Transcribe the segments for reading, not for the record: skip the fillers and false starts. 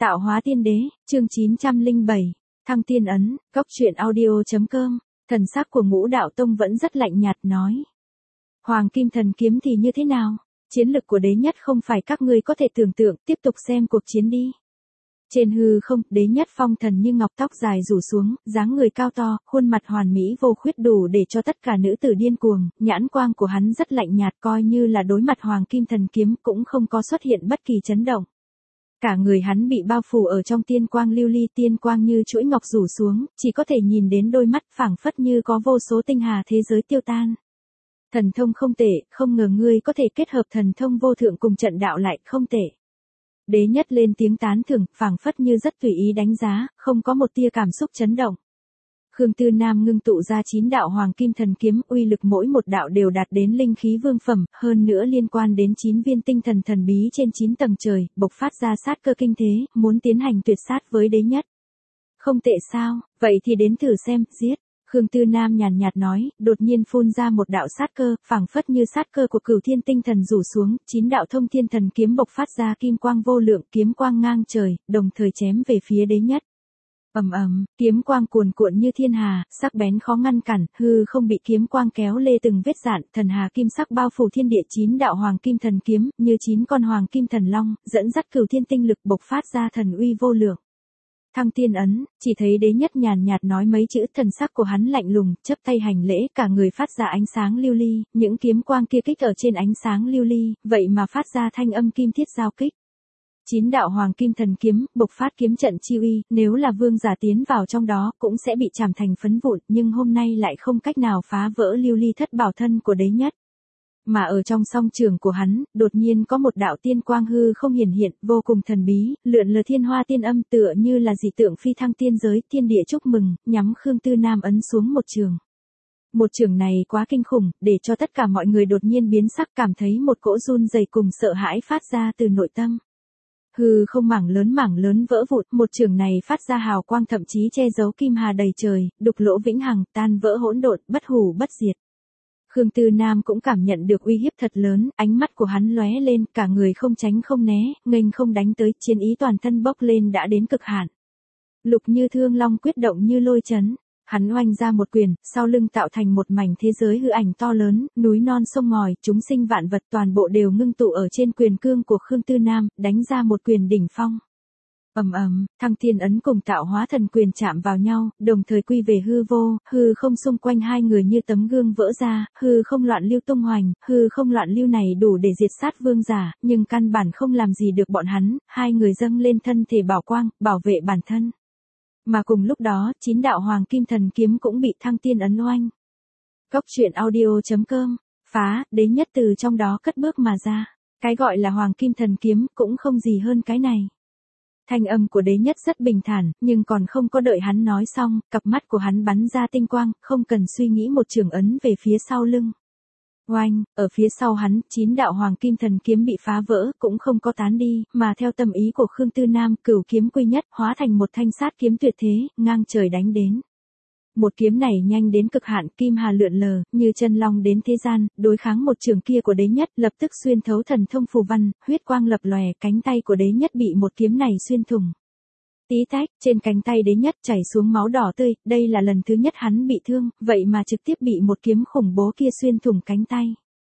Tạo hóa tiên đế, chương 907, Thăng tiên ấn, Cốc truyện audio.com, thần sắc của Ngũ Đạo Tông vẫn rất lạnh nhạt nói. Hoàng Kim Thần Kiếm thì như thế nào? Chiến lực của đế nhất không phải các ngươi có thể tưởng tượng, tiếp tục xem cuộc chiến đi. Trên hư không, đế nhất phong thần như ngọc, tóc dài rủ xuống, dáng người cao to, khuôn mặt hoàn mỹ vô khuyết đủ để cho tất cả nữ tử điên cuồng, nhãn quang của hắn rất lạnh nhạt, coi như là đối mặt Hoàng Kim Thần Kiếm cũng không có xuất hiện bất kỳ chấn động. Cả người hắn bị bao phủ ở trong tiên quang lưu ly, tiên quang như chuỗi ngọc rủ xuống, chỉ có thể nhìn đến đôi mắt, phảng phất như có vô số tinh hà thế giới tiêu tan. Thần thông không tệ, không ngờ ngươi có thể kết hợp thần thông vô thượng cùng trận đạo lại, không tệ. Đế nhất lên tiếng tán thưởng, phảng phất như rất tùy ý đánh giá, không có một tia cảm xúc chấn động. Khương Tư Nam ngưng tụ ra 9 đạo Hoàng Kim Thần Kiếm, uy lực mỗi một đạo đều đạt đến linh khí vương phẩm, hơn nữa liên quan đến 9 viên tinh thần thần bí trên 9 tầng trời, bộc phát ra sát cơ kinh thế, muốn tiến hành tuyệt sát với đế nhất. Không tệ sao, vậy thì đến thử xem, giết. Khương Tư Nam nhàn nhạt nói, đột nhiên phun ra một đạo sát cơ, phảng phất như sát cơ của Cửu Thiên tinh thần rủ xuống, 9 đạo Thông Thiên Thần Kiếm bộc phát ra kim quang vô lượng, kiếm quang ngang trời, đồng thời chém về phía đế nhất. Ầm ầm, kiếm quang cuồn cuộn như thiên hà, sắc bén khó ngăn cản, hư không bị kiếm quang kéo lê từng vết rạn, thần hà kim sắc bao phủ thiên địa, 9 đạo Hoàng Kim Thần Kiếm, như 9 con Hoàng Kim Thần Long, dẫn dắt Cửu Thiên tinh lực bộc phát ra thần uy vô lượng. Thăng tiên ấn, chỉ thấy đế nhất nhàn nhạt nói mấy chữ, thần sắc của hắn lạnh lùng, chắp tay hành lễ, cả người phát ra ánh sáng lưu ly, những kiếm quang kia kích ở trên ánh sáng lưu ly, vậy mà phát ra thanh âm kim thiết giao kích. 9 đạo Hoàng Kim Thần Kiếm, bộc phát kiếm trận chi uy, nếu là vương giả tiến vào trong đó, cũng sẽ bị chảm thành phấn vụn, nhưng hôm nay lại không cách nào phá vỡ lưu ly thất bảo thân của đế nhất. Mà ở trong song trường của hắn, đột nhiên có một đạo tiên quang hư không hiển hiện, vô cùng thần bí, lượn lờ thiên hoa tiên âm, tựa như là dị tượng phi thăng tiên giới, thiên địa chúc mừng, nhắm Khương Tư Nam ấn xuống một trường. Một trường này quá kinh khủng, để cho tất cả mọi người đột nhiên biến sắc, cảm thấy một cỗ run rẩy cùng sợ hãi phát ra từ nội tâm. Hư không mảng lớn vỡ vụn, một trường này phát ra hào quang thậm chí che giấu kim hà đầy trời, đục lỗ vĩnh hằng, tan vỡ hỗn độn, bất hủ bất diệt. Khương Tư Nam cũng cảm nhận được uy hiếp thật lớn, ánh mắt của hắn lóe lên, cả người không tránh không né, nghênh không đánh tới, chiến ý toàn thân bốc lên đã đến cực hạn. Lục Như Thương Long quyết động như lôi chấn, hắn oanh ra một quyền, sau lưng tạo thành một mảnh thế giới hư ảnh to lớn, núi non sông ngòi, chúng sinh vạn vật toàn bộ đều ngưng tụ ở trên quyền cương của Khương Tư Nam, đánh ra một quyền đỉnh phong. Ầm ầm, Thăng Thiên ấn cùng Tạo Hóa Thần Quyền chạm vào nhau, đồng thời quy về hư vô, hư không xung quanh hai người như tấm gương vỡ ra, hư không loạn lưu tung hoành, hư không loạn lưu này đủ để diệt sát vương giả, nhưng căn bản không làm gì được bọn hắn, hai người dâng lên thân thể bảo quang, bảo vệ bản thân. Mà cùng lúc đó, 9 đạo Hoàng Kim Thần Kiếm cũng bị Thăng Tiên ấn oanh. Cốc truyện audio.com, phá, đế nhất từ trong đó cất bước mà ra. Cái gọi là Hoàng Kim Thần Kiếm cũng không gì hơn cái này. Thanh âm của đế nhất rất bình thản, nhưng còn không có đợi hắn nói xong, cặp mắt của hắn bắn ra tinh quang, không cần suy nghĩ một trường ấn về phía sau lưng. Oanh, ở phía sau hắn, 9 đạo Hoàng Kim Thần Kiếm bị phá vỡ, cũng không có tán đi, mà theo tâm ý của Khương Tư Nam, cửu kiếm quy nhất, hóa thành một thanh sát kiếm tuyệt thế, ngang trời đánh đến. Một kiếm này nhanh đến cực hạn, kim hà lượn lờ, như chân long đến thế gian, đối kháng một trường kia của đế nhất, lập tức xuyên thấu thần thông phù văn, huyết quang lập lòe, cánh tay của đế nhất bị một kiếm này xuyên thủng. Tí tách, trên cánh tay đế nhất chảy xuống máu đỏ tươi, đây là lần thứ nhất hắn bị thương, vậy mà trực tiếp bị một kiếm khủng bố kia xuyên thủng cánh tay.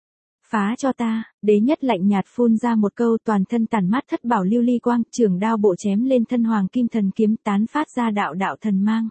Phá cho ta, đế nhất lạnh nhạt phun ra một câu, toàn thân tản mát thất bảo lưu ly quang, trường đao bộ chém lên thân Hoàng Kim Thần Kiếm, tán phát ra đạo đạo thần mang.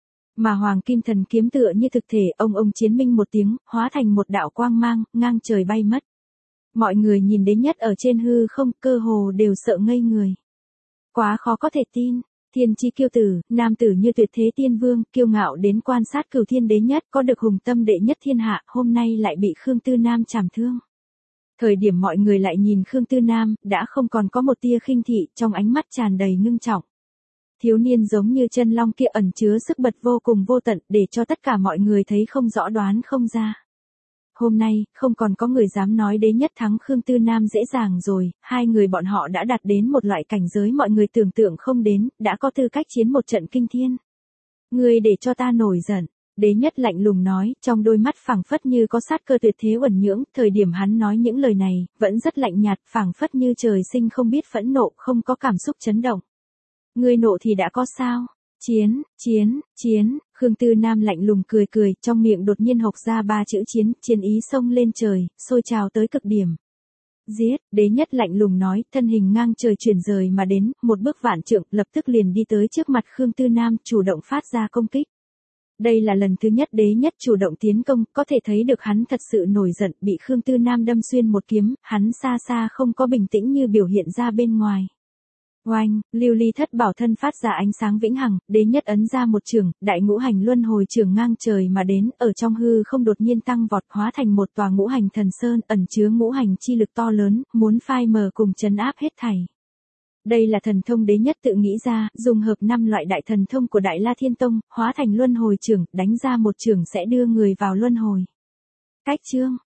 Mà Hoàng Kim Thần Kiếm tựa như thực thể, ông chiến minh một tiếng, hóa thành một đạo quang mang, ngang trời bay mất. Mọi người nhìn đế nhất ở trên hư không, cơ hồ đều sợ ngây người. Quá khó có thể tin, thiên chi kiêu tử, nam tử như tuyệt thế tiên vương, kiêu ngạo đến quan sát Cửu Thiên đế nhất, có được hùng tâm đệ nhất thiên hạ, hôm nay lại bị Khương Tư Nam chảm thương. Thời điểm mọi người lại nhìn Khương Tư Nam, đã không còn có một tia khinh thị, trong ánh mắt tràn đầy ngưng trọng. Thiếu niên giống như chân long kia ẩn chứa sức bật vô cùng vô tận, để cho tất cả mọi người thấy không rõ đoán không ra. Hôm nay, không còn có người dám nói đế nhất thắng Khương Tư Nam dễ dàng rồi, hai người bọn họ đã đạt đến một loại cảnh giới mọi người tưởng tượng không đến, đã có tư cách chiến một trận kinh thiên. Ngươi để cho ta nổi giận, đế nhất lạnh lùng nói, trong đôi mắt phảng phất như có sát cơ tuyệt thế uẩn nhưỡng, thời điểm hắn nói những lời này, vẫn rất lạnh nhạt, phảng phất như trời sinh không biết phẫn nộ, không có cảm xúc chấn động. Ngươi nộ thì đã có sao? Chiến, Khương Tư Nam lạnh lùng cười cười, trong miệng đột nhiên hộc ra 3 chữ chiến, chiến ý xông lên trời, sôi trào tới cực điểm. Giết, đế nhất lạnh lùng nói, thân hình ngang trời chuyển rời mà đến, một bước vạn trượng, lập tức liền đi tới trước mặt Khương Tư Nam, chủ động phát ra công kích. Đây là lần thứ nhất đế nhất chủ động tiến công, có thể thấy được hắn thật sự nổi giận, bị Khương Tư Nam đâm xuyên một kiếm, hắn xa xa không có bình tĩnh như biểu hiện ra bên ngoài. Oanh, lưu ly thất bảo thân phát ra ánh sáng vĩnh hằng, đế nhất ấn ra một trường, đại ngũ hành luân hồi trường ngang trời mà đến, ở trong hư không đột nhiên tăng vọt hóa thành một tòa ngũ hành thần sơn, ẩn chứa ngũ hành chi lực to lớn, muốn phai mờ cùng trấn áp hết thảy. Đây là thần thông đế nhất tự nghĩ ra, dùng hợp 5 loại đại thần thông của Đại La Thiên Tông, hóa thành luân hồi trường, đánh ra một trường sẽ đưa người vào luân hồi. Cách chương